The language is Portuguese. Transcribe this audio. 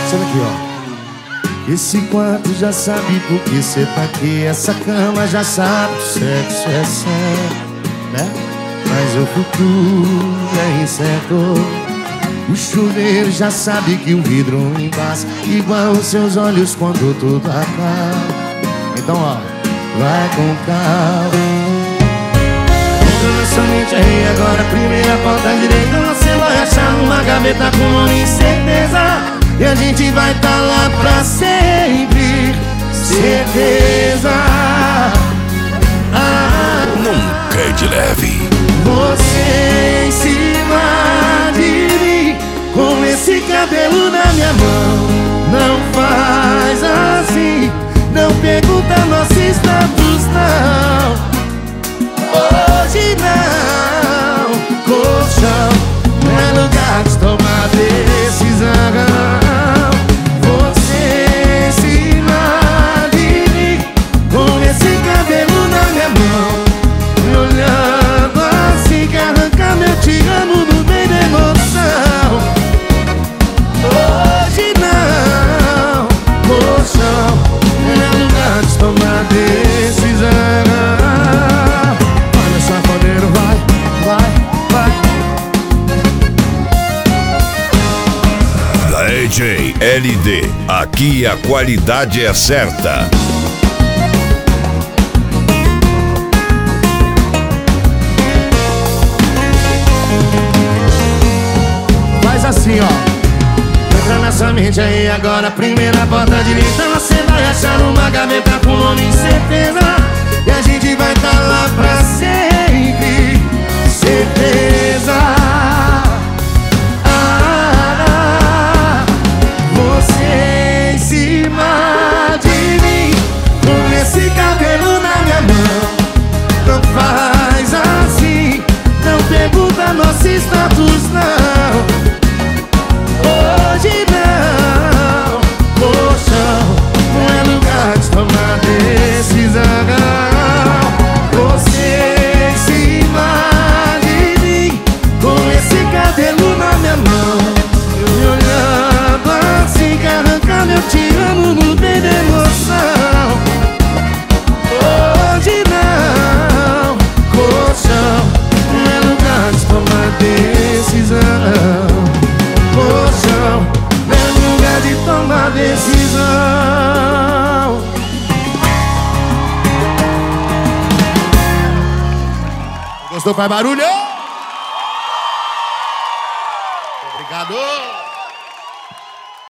Sabe aqui, ó. Esse quarto já sabe por que cê tá aqui. Essa cama já sabe que o sexo é certo, né? Mas o futuro é incerto. O chuveiro já sabe que o vidro embaça, igual os seus olhos quando tudo acaba. Então, ó, vai com calma. Entra na sua mente aí agora, primeira porta direita. Você vai achar numa gaveta com nome e certeza. E a gente vai tá lá pra sempre, certeza. Nunca é de leve. Você em cima de mim, com esse cabelo na minha mão. Não faz assim, não pergunta nosso status, não. Hoje não, colchão não é lugar de tomar decisão. Você em cima de mim, com esse cabelo na minha mão, me olhando assim que arranca meu te amo no meio da emoção. Hoje não, colchão não é lugar de tomar decisão. Olha só, podeiro, vai, vai, vai. DJ LD, aqui a qualidade é certa. Faz assim, ó. Entra nessa mente aí agora, primeira porta direita. Você vai achar uma gaveta com nome e certeza. E a gente vai tá lá pra sempre, certeza. Você em cima de mim, com esse cabelo na minha mão. Não faz assim, não pergunta nosso status, não. Hoje não, colchão não é lugar de tomar decisão. Você em cima de mim, com esse cabelo na minha mão, me olhando assim que arranca meu te amo no meio da emoção. Hoje não, colchão não é lugar de tomar decisão. Colchão não é lugar de tomar decisão. Gostou? Faz barulho! Obrigado!